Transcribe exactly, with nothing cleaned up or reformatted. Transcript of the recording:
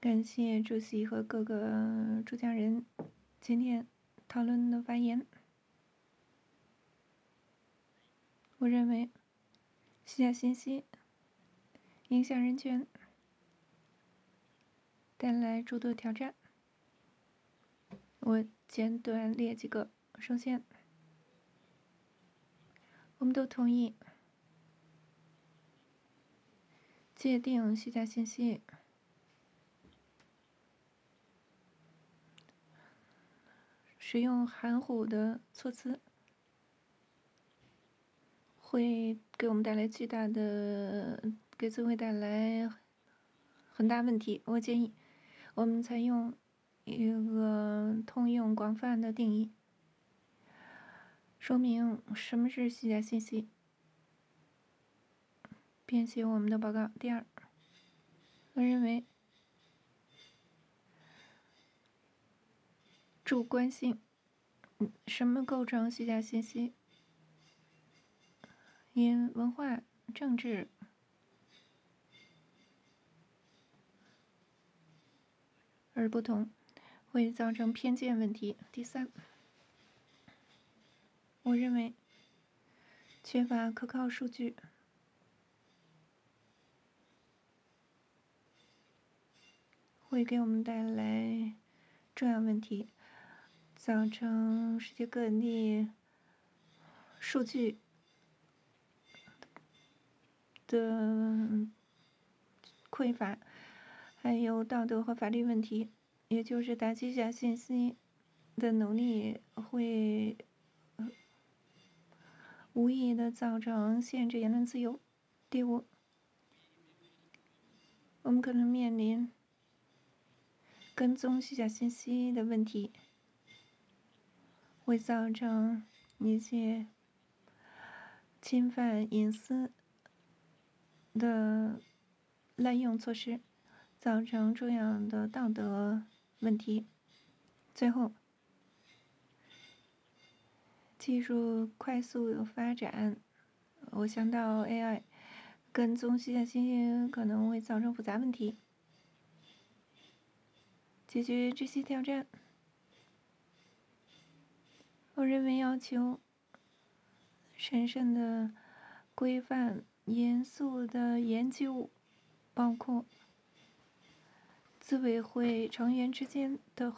感谢主席和各个主讲人今天讨论的发言。我认为虚假信息影响人权，带来诸多挑战。我简短列几个。首先，我们都同意界定虚假信息，使用含糊的措辞会给我们带来巨大的，给社会带来很大问题。我建议我们采用一个通用广泛的定义，说明什么是虚假信息，编写我们的报告。第二，我认为主观性，什么构成虚假信息？因文化、政治而不同，会造成偏见问题。第三，我认为缺乏可靠数据，会给我们带来重要问题，造成世界各地数据的匮乏，还有道德和法律问题，也就是打击假信息的能力会无意的造成限制言论自由。第五，我们可能面临跟踪虚假信息的问题，会造成一些侵犯隐私的滥用措施，造成重要的道德问题。最后，技术快速发展，我想到 A I 跟踪虚假信息可能会造成复杂问题。解决这些挑战，我认为要求审慎的规范、严肃的研究，包括资委会成员之间的